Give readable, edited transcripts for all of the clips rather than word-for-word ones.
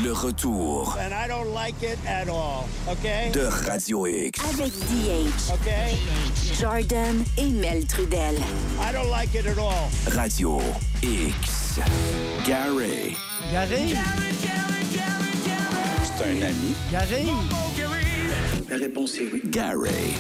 Le retour. And I don't like it at all, okay? De Radio X. Avec DH. Okay? Jordan et Mel Trudel. I don't like it at all. Radio X. Gary. Gary? C'est un ami. Gary? La réponse est oui. Gary.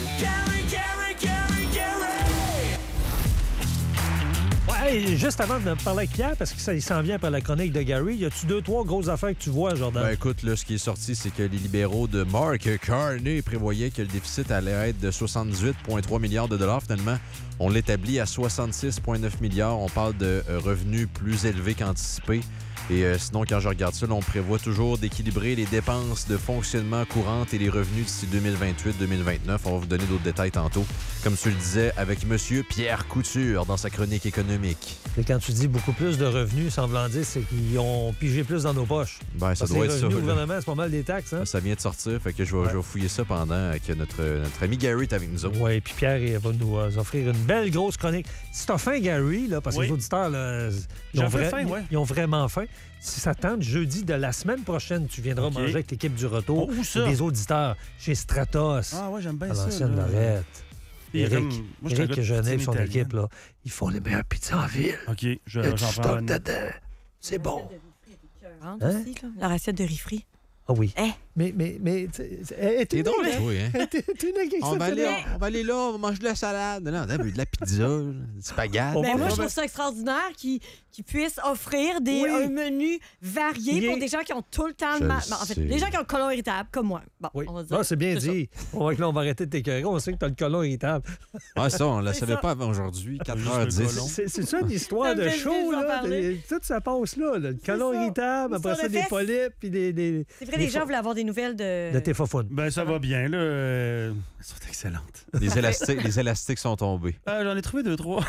Ouais, juste avant de parler avec Pierre, parce qu'il s'en vient après la chronique de Gary, y a-tu 2-3 grosses affaires que tu vois, Jordan? Ben écoute, là, ce qui est sorti, c'est que les libéraux de Mark Carney prévoyaient que le déficit allait être de 78,3 milliards de dollars. Finalement, on l'établit à 66,9 milliards. On parle de revenus plus élevés qu'anticipés. Et sinon, quand je regarde ça, là, on prévoit toujours d'équilibrer les dépenses de fonctionnement courantes et les revenus d'ici 2028-2029. On va vous donner d'autres détails tantôt. Comme tu le disais, avec M. Pierre Couture dans sa chronique économique. Et quand tu dis beaucoup plus de revenus, semblant dire, c'est qu'ils ont pigé plus dans nos poches. Ben, ça Parce doit que être les ça. revenus du là. gouvernement, c'est pas mal des taxes, hein? Ça vient de sortir, fait que je vais fouiller ça pendant que notre ami Gary est avec nous autres. Oui, puis Pierre il va nous offrir une belle grosse chronique. Si t'as faim, Gary, là, parce que Oui. les auditeurs, là, J'ai un peu faim, ouais. ils ont vraiment faim. Si ça tente, jeudi de la semaine prochaine, tu viendras OK. manger avec l'équipe du retour. Oh, où ça? Des auditeurs chez Stratos. Ah ouais, j'aime bien à ça. l'ancienne là. Lorette. Puis, Eric, comme- moi, je suis un Eric gars de Genet et poutine son italienne. équipe, là, ils font les meilleures pizzas en ville. OK, Il y a j'en du prends stock une. dedans. C'est bon. Hein? Hein? Aussi, là, la recette de riz frit. Ah oui. Eh. Mais T'es drôle, toi, hein? T'es une On va exceptionnelle. aller là, on va manger de la salade. Non, on a de la pizza, des spaghetti. On Ben va- moi, on je va- trouve ça extraordinaire qu'ils puissent offrir Oui. un menu varié Il est- pour des gens qui ont tout le temps Je le mal. le En fait, sais. des gens qui ont le côlon irritable, comme moi. Bon, Oui. on va dire. Ah, c'est bien ça. dit. On va que là, on va arrêter de t'écœurer. On sait que t'as le colon irritable. Ah, ça, on la C'est savait ça. pas avant aujourd'hui, Juste le 4h10. colon. C'est ça une histoire Ça me de fait show, juste en là. parler. Tout ça passe là. Le colon ça. irritable, après Histoire ça, de des fesses. polypes, puis des C'est vrai, les gens voulaient avoir des nouvelles de. de tes faufounes. Ben, ça va bien, là. Elles sont excellentes. Les élastiques sont tombés. Ah, j'en ai trouvé 2-3.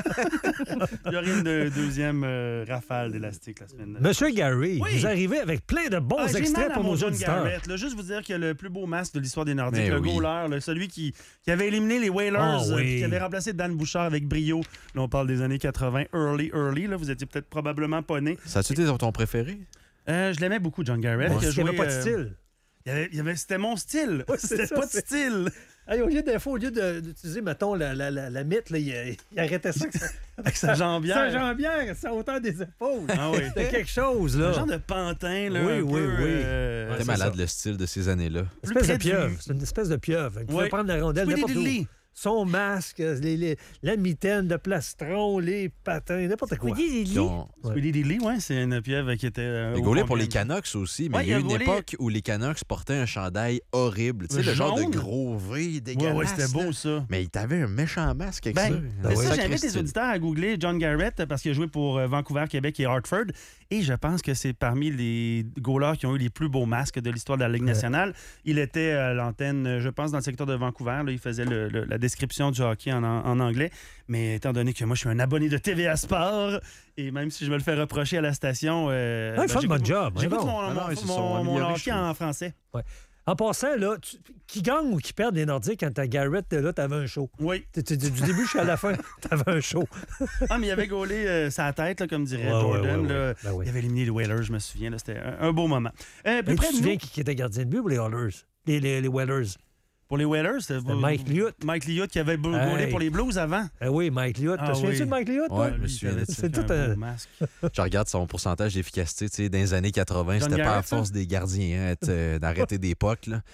Il y aurait une deuxième rafale d'élastique la semaine. Monsieur Gary, Oui. vous arrivez avec plein de bons J'ai extraits mal à pour mon nos John auditeurs. Garrett. Là, juste vous dire que le plus beau masque de l'histoire des Nordiques, Mais le oui. goaler, là, celui qui avait éliminé les Whalers, Ah oui. puis qui avait remplacé Dan Bouchard avec brio. Là, on parle des années 80, early. Là, vous étiez peut-être probablement pas né. Ça a-tu été ton préféré? Je l'aimais beaucoup, John Garrett. Parce qui a qu'il n'y avait joué, pas de style. C'était mon style. Ouais, c'est C'était ça, pas de c'est- style. Hey, au lieu d'utiliser, mettons, la mythe, là, il arrêtait ça Avec sa jambière. sa jambière, sa hauteur des épaules. Ah oui. C'était quelque chose, là. Un genre de pantin, là. Oui, un oui, peu, oui. T'es c'est malade, ça. le style de ces années-là. Une espèce de près du- pieuvre. C'est une espèce de pieuvre. Il pouvait Oui. prendre la rondelle n'importe où. Squiddy-diddly. Son masque, la mitaine de plastron, les patins, n'importe quoi. Squiddy, Qui Lily. ont- Squiddy-diddly, ouais, c'est une pieuvre qui était. Il gaulait pour les Canucks aussi, mais Ouais, il y a eu il a une gaulé- époque où les Canucks portaient un chandail horrible. Tu sais, le genre Jaune. de gros V dégueulasse. Ouais, c'était beau, là. ça. Mais il t'avait un méchant masque avec ça. Ben, Ben c'est oui. ça, Sacré j'invite les style. auditeurs à googler John Garrett parce qu'il a joué pour Vancouver, Québec et Hartford. Et je pense que c'est parmi les goalers qui ont eu les plus beaux masques de l'histoire de la Ligue nationale. Il était à l'antenne, je pense, dans le secteur de Vancouver. Là, il faisait la description du hockey en anglais. Mais étant donné que moi, je suis un abonné de TVA Sport, et même si je me le fais reprocher à la station... il fait un bon job. J'écoute hein, bon. mon, Ah non, mon- ils se mon- sont mon améliorés, hockey je trouve. en français. En passant, là, qui gagne ou qui perd des Nordiques quand t'as Garrett, là, t'avais un show. Oui. Du début jusqu'à la fin, t'avais un show. Ah, mais il avait gaulé sa tête, là, comme dirait Ouais, Jordan. ouais, là. ouais. Ben oui. Il avait éliminé les Whalers, je me souviens. Là, c'était un beau moment. Plus Mais tu près te de souviens nous, qui était gardien de but pour les Oilers? Les Whalers. pour les Whalers, c'était Mike Liut. Mike Liut qui avait gaulé Hey. pour les Blues avant. Ah oui, Mike Liut. Ah Te souviens-tu oui. de Mike Liut? Ouais, toi? je me souviens de ça. C'est tout un... beau masque. Je regarde son pourcentage d'efficacité. Tu sais, dans les années 80, John c'était pas à Garrett, ça? force des gardiens d'arrêter des pucks. Là.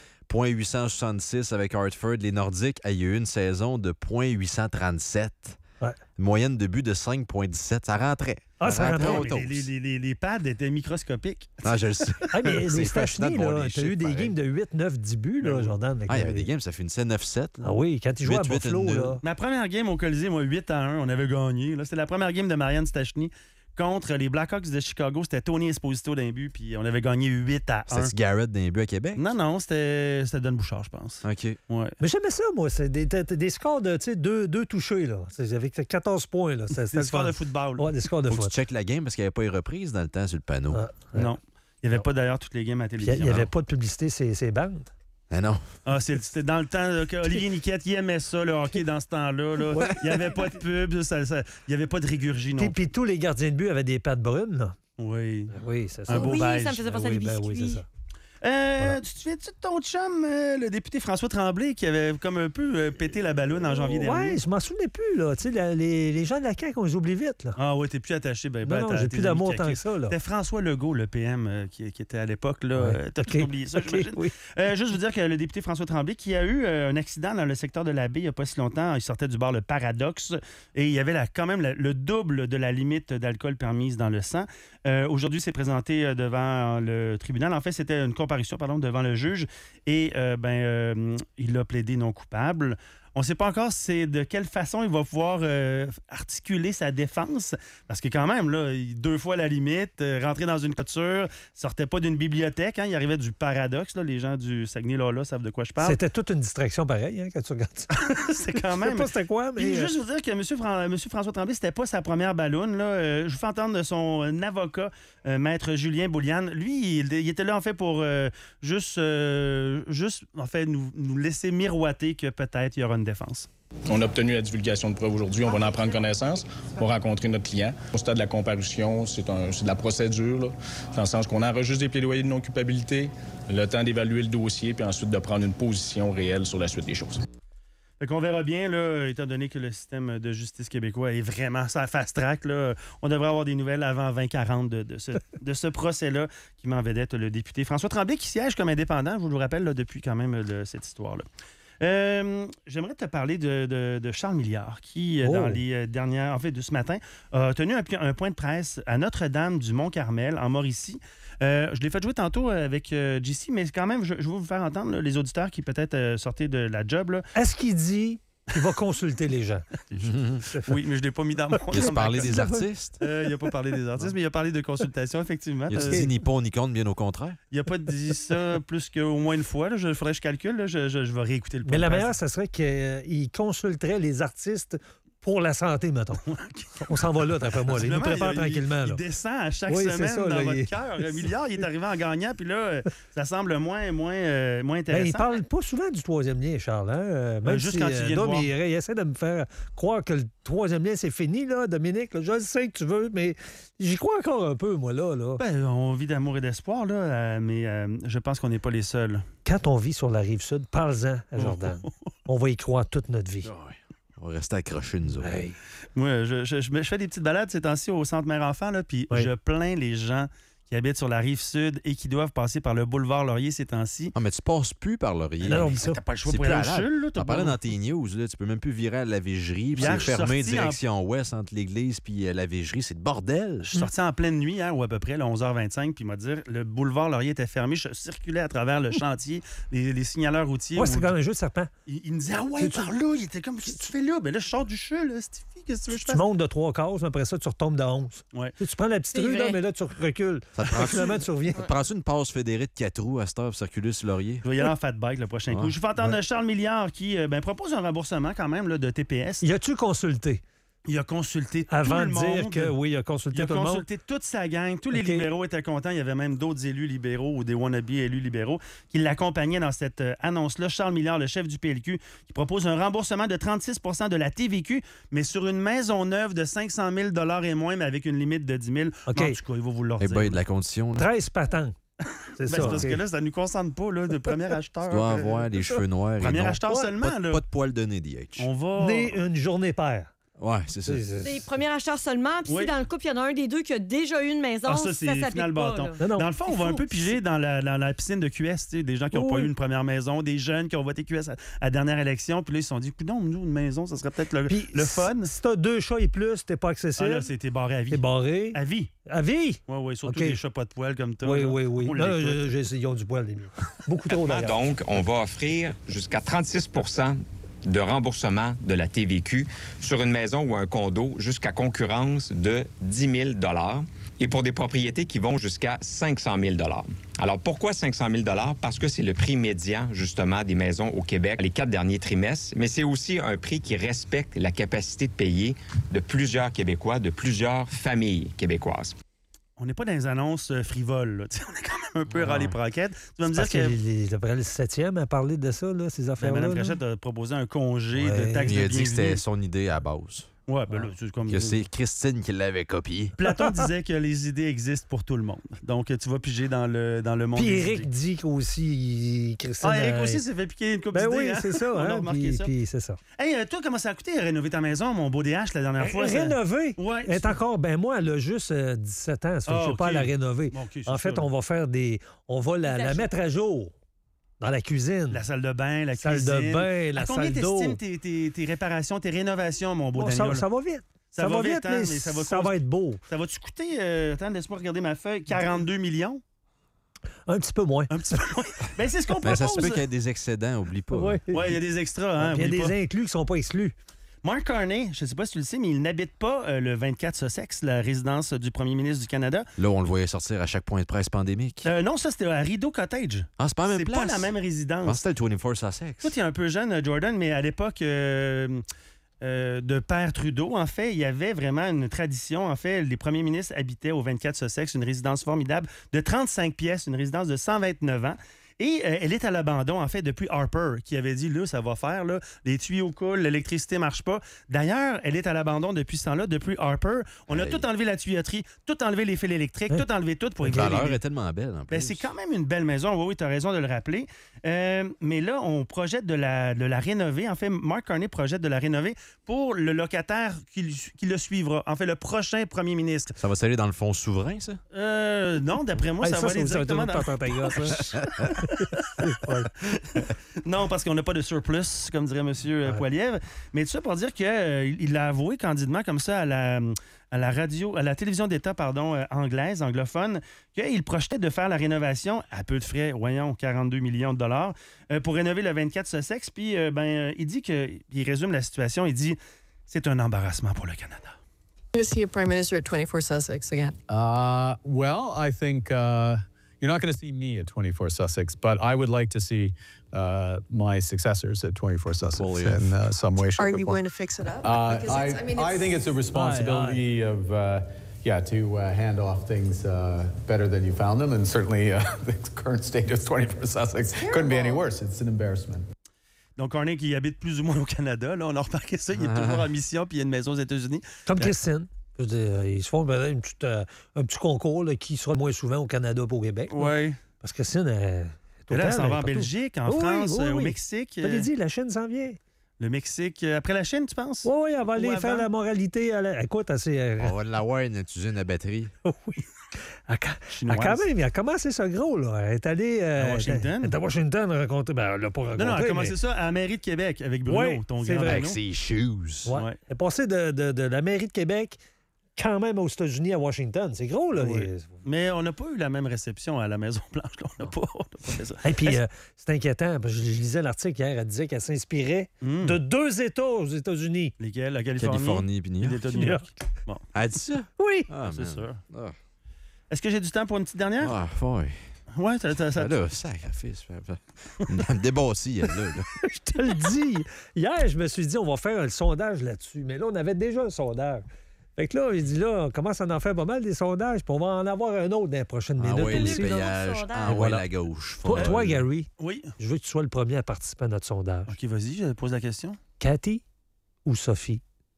.866 avec Hartford. Les Nordiques, il y a eu une saison de .837. Ouais. Une moyenne de but de 5,17. Ça rentrait. Ah, ça rentrait. au Mais toast. les pads étaient microscopiques. Ah, je le sais. Ah, mais C'est les fascinant Stachny, de voir là, les t'as eu chiffres, des pareil. games de 8, 9, 10 buts, là, Jordan. avec Ah, il y avait les- des games, ça finissait 9-7. là. Ah oui, quand il jouait à 8, Buffalo, 8, là. Ma première game au Colisée, moi, 8-1, on avait gagné. Là, c'était la première game de Marianne Stachny contre les Blackhawks de Chicago. C'était Tony Esposito d'un but, puis on avait gagné 8-1. C'était Garrett d'un but à Québec? Non, c'était Don Bouchard, je pense. OK. Ouais. Mais j'aimais ça, moi. C'est des scores de, tu sais, deux touchés, là. Avec 14 points, là. C'était C'est le le sport fun. de football. Ouais, des scores de Faut que foot. tu checkes la game parce qu'il n'y avait pas les reprises dans le temps sur le panneau. Ah, Non. Il n'y avait pas d'ailleurs toutes les games à la Puis télévision. il n'y avait pas de publicité, ces bandes. Ah non. Ah, c'était dans le temps là, que Olivier Niquette, il aimait ça, le hockey, dans ce temps-là. Là. Il n'y avait pas de pub, il n'y avait pas de régurgie non Puis tous les gardiens de but avaient des pattes brunes, là. Oui. Oui, c'est ça. Un beau oui, beige. ça me faisait penser à oui, des ben biscuits. oui, c'est ça. Tu te souviens-tu de ton chum, le député François Tremblay, qui avait comme un peu pété la balloune en janvier dernier? Oui, je m'en souvenais plus, là. Tu sais, les gens de la CAQ, on les oublie vite, là. Ah oui, t'es plus attaché. Non, j'ai plus d'amour tant que ça, là. C'était François Legault, le PM, qui était à l'époque. Là. Ouais. T'as tout oublié ça, j'imagine. oui. Juste vous dire que le député François Tremblay, qui a eu un accident dans le secteur de la baie il n'y a pas si longtemps, il sortait du bar Le Paradoxe et il y avait quand même le double de la limite d'alcool permise dans le sang. Aujourd'hui, il s'est présenté devant le tribunal. En fait, c'était une comparution devant le juge et il a plaidé non coupable. On ne sait pas encore de quelle façon il va pouvoir articuler sa défense, parce que quand même, là, 2 fois la limite, rentrer dans une voiture, sortait pas d'une bibliothèque, hein, il arrivait du Paradoxe. Là, les gens du Saguenay-Lala savent de quoi je parle. C'était toute une distraction pareille, hein, quand tu regardes ça. C'est quand même... Je sais pas c'était quoi, mais... Puis juste vous dire que M. François Tremblay, c'était pas sa première balloune. Là. Je vous fais entendre de son avocat, Maître Julien Bouliane. Lui, il était là, en fait, pour juste en fait, nous laisser miroiter que peut-être il y aura une défense. On a obtenu la divulgation de preuves aujourd'hui. On va en prendre connaissance pour rencontrer notre client. Au stade de la comparution, c'est de la procédure, là, dans le sens qu'on enregistre des plaidoyers de non-culpabilité, le temps d'évaluer le dossier, puis ensuite de prendre une position réelle sur la suite des choses. Fait qu'on verra bien, là, étant donné que le système de justice québécois est vraiment ça fast-track. Là, on devrait avoir des nouvelles avant 2040 de ce procès-là qui met en vedette le député François Tremblay, qui siège comme indépendant, je vous le rappelle, là, depuis quand même cette histoire-là. J'aimerais te parler de Charles Milliard, qui, dans les dernières... En fait, de ce matin, a tenu un point de presse à Notre-Dame du Mont-Carmel, en Mauricie. Je l'ai fait jouer tantôt avec JC, mais quand même, je vais vous faire entendre, là, les auditeurs qui peut-être sortaient de la job. Là. Est-ce qu'il dit qu'il va consulter les gens? Oui, mais je ne l'ai pas mis dans mon... Il a parlé des artistes? Il n'a pas parlé des artistes, mais il a parlé de consultation, effectivement. Il a dit ni pour ni contre, bien au contraire? Il n'a pas dit ça plus qu'au moins une fois. Il faudrait que je calcule. Là, je vais réécouter le podcast. Mais la meilleure, ça serait qu'il consulterait les artistes pour la santé, mettons. On s'en va là, d'après moi. Il nous prépare tranquillement. Il descend à chaque semaine ça, dans votre cœur. Milliard, il est arrivé en gagnant, puis là, ça semble moins intéressant. Il parle pas souvent du troisième lien, Charles. Hein? Même juste quand il vient de voir. Il essaie de me faire croire que le troisième lien, c'est fini, là, Dominique. Là, je sais que tu veux, mais j'y crois encore un peu, moi, là. On vit d'amour et d'espoir, là, mais je pense qu'on n'est pas les seuls. Quand on vit sur la Rive-Sud, parle-en à Jordan. On va y croire toute notre vie. On va rester accrochés, nous autres. Hey. Moi, je fais des petites balades ces temps-ci au Centre Mère-Enfant, puis je plains les gens qui habitent sur la Rive-Sud et qui doivent passer par le boulevard Laurier ces temps-ci. Ah, mais tu passes plus par Laurier. Non, t'as pas le choix pour aller au CHUL. T'en parlais dans tes news, là, tu peux même plus virer à la Vigerie, puis c'est fermé direction ouest entre l'église puis la Vigerie. C'est de bordel. Je suis sorti en pleine nuit, hier, ou à peu près, là, 11h25, puis il m'a dit le boulevard Laurier était fermé. Je circulais à travers le chantier, les signaleurs routiers. Ouais, c'est comme un jeu de serpent. Il me disait, ah ouais, par là. Il était comme, qu'est-ce que tu fais là? Ben là, je sors du CHUL, là, Stifi, qu'est-ce que tu veux que je fasse? Tu montes de 3 cases, mais après ça, tu retombes de 11. Ouais. Tu prends la petite rue, là, mais là, tu recules. Finalement, tu reviens. Prends-tu une passe fédérée de 4 roues à cette heure pour circuler sur Laurier? Je vais y aller en fat bike le prochain coup. Je vais entendre Charles Milliard qui propose un remboursement quand même là, de TPS. Y a-tu consulté? Il a consulté avant tout le monde. Avant de dire que oui, il a consulté tout le monde. Il a consulté toute sa gang. Tous les libéraux étaient contents. Il y avait même d'autres élus libéraux ou des wannabe élus libéraux qui l'accompagnaient dans cette annonce-là. Charles Milliard, le chef du PLQ, qui propose un remboursement de 36 % de la TVQ, mais sur une maison neuve de 500 000 $ et moins, mais avec une limite de 10 000 $. En tout cas, il va vous le dire. Eh bien, de la condition. Là. 13 patentes. C'est ça. Parce que là, ça ne nous concerne pas, là, de premier acheteur. Tu dois avoir les cheveux noirs. Premier acheteur seulement. Pas de poils de nez, DH. On va... Né une journée paire. Ouais, c'est ça. C'est premier acheteur seulement. Puis si dans le couple, il y en a un des deux qui a déjà eu une maison, ça c'est final bâton. Dans le fond, on va un peu piger dans la piscine de QS. Des gens qui n'ont pas eu une première maison, des jeunes qui ont voté QS à la dernière élection. Puis là, ils se sont dit, non, nous, une maison, ça serait peut-être le fun. Si t'as 2 chats et plus, t'es pas accessible. Ah là, c'était barré à vie. T'es barré. À vie. À vie? Oui, surtout des chats pas de poils comme toi. Oui. Non, ils ont du poil, les miens. Beaucoup trop d'ailleurs. Donc, on va offrir jusqu'à 36 % de remboursement de la TVQ sur une maison ou un condo jusqu'à concurrence de 10 000 $ et pour des propriétés qui vont jusqu'à 500 000 $. Alors, pourquoi 500 000 $? Parce que c'est le prix médian, justement, des maisons au Québec les 4 derniers trimestres, mais c'est aussi un prix qui respecte la capacité de payer de plusieurs Québécois, de plusieurs familles québécoises. On n'est pas dans les annonces frivoles. Là. On est quand même un peu râlé proquette. Tu vas me dire que le 7e a parlé de ça, là, ces affaires-là. Mme Plachette a proposé un congé de taxes de bienvenue. Il a dit que c'était son idée à base. Ouais, ben là, c'est comme... Que c'est Christine qui l'avait copié. Platon disait que les idées existent pour tout le monde. Donc, tu vas piger dans le monde Puis des Éric idées. dit qu'aussi, Christine... Éric aussi s'est fait piquer une coupe Ben d'idées. oui, hein? c'est ça. On a Hein? remarqué ça. Puis c'est ça. Hey, toi, comment ça a coûté rénover ta maison, mon beau DH, la dernière fois? Rénover? Ouais. Elle est encore... Ben moi, elle a juste 17 ans. Ça fait que je ne sais pas OK. la rénover. Bon, OK, c'est En fait, ça. on va faire des... On va la mettre à jour dans la cuisine. La salle de bain, la salle cuisine. de bain, la À combien salle d'eau. t'estimes tes réparations, tes rénovations, mon beau Bon, Daniel? ça va vite. Ça va vite, hein, mais mais ça va être beau. Ça va-tu coûter, attends, laisse-moi regarder ma feuille, 42 millions? Un petit peu moins. Un petit peu moins. Ben, c'est ce qu'on Ben, propose. ça se peut qu'il y ait des excédents, oublie pas. Oui. Ouais, il y a des extras, hein, Il y a oublie des pas. inclus qui ne sont pas exclus. Mark Carney, je ne sais pas si tu le sais, mais il n'habite pas le 24 Sussex, la résidence du premier ministre du Canada. Là, on le voyait sortir à chaque point de presse pandémique. Non, ça, c'était à Rideau Cottage. Ah, c'est pas la même C'est place. pas la même Je résidence. pense que c'était le 24 Sussex. Toi, tu es un peu jeune, Jordan, mais à l'époque de Père Trudeau, en fait, il y avait vraiment une tradition. En fait, les premiers ministres habitaient au 24 Sussex, une résidence formidable de 35 pièces, une résidence de 129 ans. Et elle est à l'abandon, en fait, depuis Harper, qui avait dit, là, ça va faire, là, les tuyaux coulent, l'électricité ne marche pas. D'ailleurs, elle est à l'abandon depuis ce temps-là, depuis Harper. On a tout enlevé la tuyauterie, tout enlevé les fils électriques, tout enlevé tout pour La éviter valeur les... est tellement belle, en plus. Ben, c'est quand même une belle maison. Oui, tu as raison de le rappeler. Mais là, on projette de la rénover. En fait, Mark Carney projette de la rénover pour le locataire qui le suivra. En fait, le prochain premier ministre. Ça va s'aller dans le fonds souverain, ça? Non, d'après moi, ça va aller directement dans... Non, parce qu'on n'a pas de surplus, comme dirait M. Poilievre. Mais tout ça pour dire qu'il l'a avoué candidement comme ça à la télévision d'État anglaise, anglophone, qu'il projetait de faire la rénovation à peu de frais, voyons, 42 millions de dollars, pour rénover le 24 Sussex. Puis, il dit il résume la situation, il dit c'est un embarrassement pour le Canada. To see a prime minister at 24 Sussex again? Well, I think you're not going to see me at 24 Sussex, but I would like to see my successors at 24 Sussex in some way, shape, Are or you form. going to fix it up? I think it's a responsibility of, to hand off things better than you found them, and certainly the current state of 24 Sussex couldn't be any worse. It's an embarrassment. Donc, Carney qui habite plus ou moins au Canada, là, on a remarqué ça, il est toujours en mission, puis il y a une maison aux États-Unis. Comme Christine. Je veux dire, ils se font un petit concours là, qui sera moins souvent au Canada qu'au Québec. Oui. Parce que Christine, elle s'en va en Belgique, en France, au Mexique. Je l'ai dit, la Chine s'en vient. Le Mexique, après la Chine, tu penses? Oui, elle va aller faire la moralité. Écoute, on va l'avoir une usine à batterie. Oui. Elle a commencé ça gros, là. Elle est allée à Washington. Elle est à Washington rencontrer. Ben, elle l'a pas rencontré. Non, elle a commencé ça à la mairie de Québec avec Bruno, ton grand avec ses shoes. Ouais. Elle est passée de la mairie de Québec quand même aux États-Unis à Washington. C'est gros, là. Oui. Mais on n'a pas eu la même réception à la Maison-Blanche. On n'a pas fait ça. Et puis, c'est inquiétant. Parce que je lisais l'article hier. Elle disait qu'elle s'inspirait de 2 États aux États-Unis. Lesquels? La Californie puis New York. L'État de New York. Bon. Elle a dit ça? Oui. C'est sûr. Est-ce que j'ai du temps pour une petite dernière? Ah, oui. Ouais, ça... Là, sacrifice. Me débasser, elle, là. Je te le dis. Hier, je me suis dit, on va faire un sondage là-dessus. Mais là, on avait déjà un sondage. Fait que là, il dit, là, on commence à en faire pas mal des sondages, puis on va en avoir un autre dans les prochaines minutes. Ah oui, les aussi. payages. Ah ouais, la gauche. Toi, Gary, oui? Je veux que tu sois le premier à participer à notre sondage. OK, vas-y, je pose la question. Cathy ou Sophie?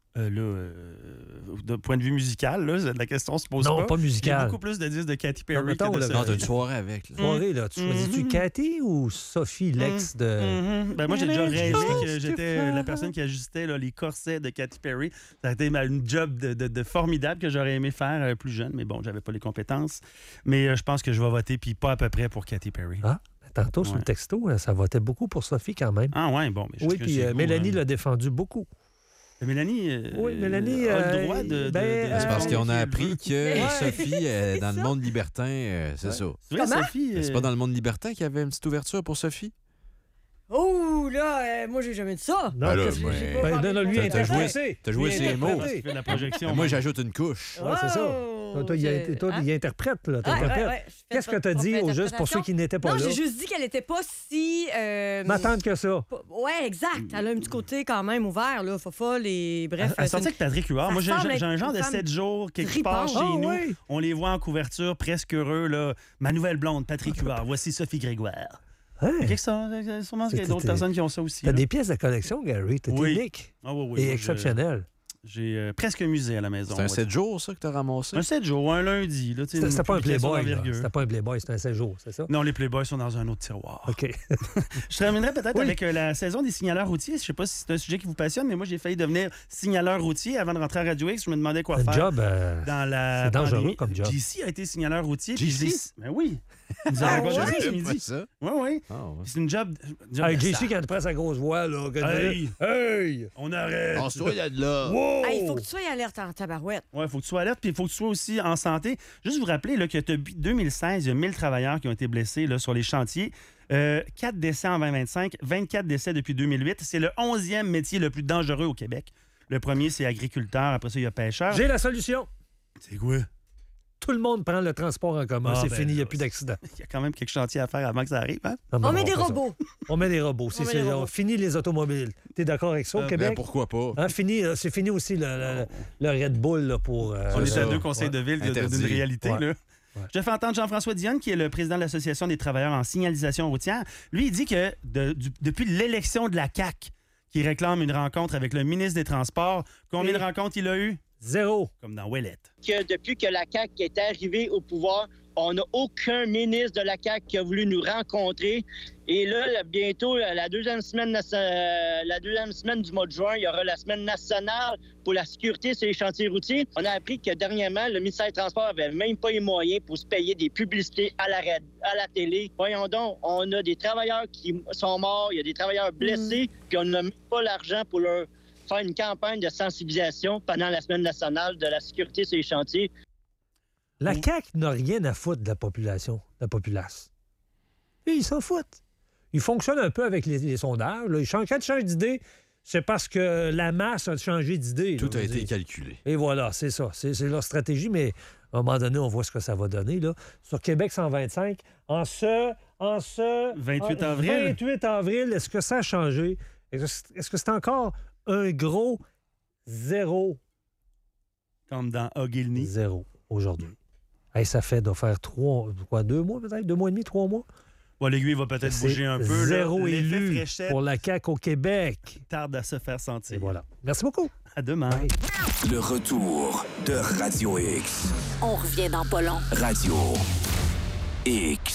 De point de vue musical, là, la question se pose pas. Non, pas musical. Il y a beaucoup plus de disques de Katy Perry que de Sophie. Non, t'as une soirée avec. Soirée, là. Tu choisis-tu Cathy ou Sophie, l'ex de... Ben, moi, j'ai déjà rêvé que j'étais la personne qui ajustait là, les corsets de Katy Perry. Ça a été une job de formidable que j'aurais aimé faire plus jeune, mais bon, j'avais pas les compétences. Mais je pense que je vais voter, puis pas à peu près pour Katy Perry. Ah, tantôt, sur le texto, ça votait beaucoup pour Sophie quand même. Ah ouais, bon. Mais oui, puis Mélanie l'a défendu beaucoup. Mélanie, Mélanie a le droit de... c'est parce qu'on a appris que Sophie, dans le monde libertin, c'est ça. C'est vrai, Sophie... C'est pas dans le monde libertin qu'il y avait une petite ouverture pour Sophie? Oh, là, moi, j'ai jamais dit ça. Non, lui, t'as joué ses mots. La projection. Moi, j'ajoute une couche. Ouais, c'est ça. Toi, il interprète, là. Qu'est-ce que tu as dit au juste pour ceux qui n'étaient pas là? Non, j'ai juste dit qu'elle n'était pas si... ma tante que ça. Oui, exact. Elle a un petit côté quand même ouvert, là, fofolle et bref. Elle sortait avec Patrick Huard. Moi, j'ai un genre de 7 jours quelque part chez nous. Oui. On les voit en couverture, presque heureux, là. Ma nouvelle blonde, Patrick Huard. Voici Sophie Grégoire. Sûrement qu'il y a d'autres personnes qui ont ça aussi. T'as des pièces de collection, Gary. T'es unique et exceptionnel. J'ai presque musée à la maison. C'est un 7 jours, ça, que tu as ramassé? Un 7 jours, un lundi. Là, c'était pas un Playboy. C'était pas un Playboy, c'était un 7 jours, c'est ça? Non, les Playboys sont dans un autre tiroir. OK. Je terminerai peut-être avec la saison des signaleurs routiers. Je sais pas si c'est un sujet qui vous passionne, mais moi, j'ai failli devenir signaleur routier avant de rentrer à Radio X. Je me demandais quoi faire. Job, dans la c'est dangereux pandémie. comme job. JC a été signaleur routier. JC? Ben oui. Nous avons rencontré ce midi. Oui, oui. C'est une job. Hey, JC, quand il prend sa grosse voix, là. Hey! On arrête! On se doit de là. Wow! Il faut que tu sois alerte en tabarouette. Oui, il faut que tu sois alerte, puis il faut que tu sois aussi en santé. Juste vous rappeler là, que depuis 2016, il y a 1000 travailleurs qui ont été blessés là, sur les chantiers. 4 décès en 2025, 24 décès depuis 2008. C'est le 11e métier le plus dangereux au Québec. Le premier, c'est agriculteur. Après ça, il y a pêcheur. J'ai la solution. C'est quoi? Tout le monde prend le transport en commun. C'est fini, il n'y a plus d'accident. Il y a quand même quelques chantiers à faire avant que ça arrive. Hein? On met des robots. On met des robots. On finit les automobiles. Tu es d'accord avec ça au Québec? Ben, pourquoi pas? Hein, c'est fini aussi le Red Bull là, pour... On est à 2 conseils de ville d'une réalité. Ouais. Là. Ouais. Je fais entendre Jean-François Dionne, qui est le président de l'Association des travailleurs en signalisation routière. Lui, il dit que depuis l'élection de la CAQ, qui réclame une rencontre avec le ministre des Transports, combien de rencontres il a eu? 0. Comme dans Ouellette. Depuis que la CAQ est arrivée au pouvoir, on n'a aucun ministre de la CAQ qui a voulu nous rencontrer. Et là, bientôt, la deuxième semaine du mois de juin, il y aura la semaine nationale pour la sécurité sur les chantiers routiers. On a appris que dernièrement, le ministère des Transports n'avait même pas les moyens pour se payer des publicités à la télé. Voyons donc, on a des travailleurs qui sont morts, il y a des travailleurs blessés, puis on n'a même pas l'argent pour leur faire une campagne de sensibilisation pendant la semaine nationale de la sécurité sur les chantiers. La CAQ n'a rien à foutre de la population, de la populace. Et ils s'en foutent. Ils fonctionnent un peu avec les sondages. Là. Quand ils changent d'idée, c'est parce que la masse a changé d'idée. Tout a été calculé. Et voilà, c'est ça. C'est leur stratégie, mais à un moment donné, on voit ce que ça va donner. Là. Sur Québec 125, en ce 28 avril. 28 avril, est-ce que ça a changé? Est-ce que c'est encore un gros 0? Comme dans Ogilny. 0 aujourd'hui. Hey, ça doit faire 2 mois peut-être? 2 mois et demi, 3 mois? Bon, l'aiguille va peut-être bouger un peu. 0 élu pour la CAQ au Québec. Tarde à se faire sentir. Et voilà. Merci beaucoup. À demain. Bye. Le retour de Radio X. On revient dans pas long. Radio X.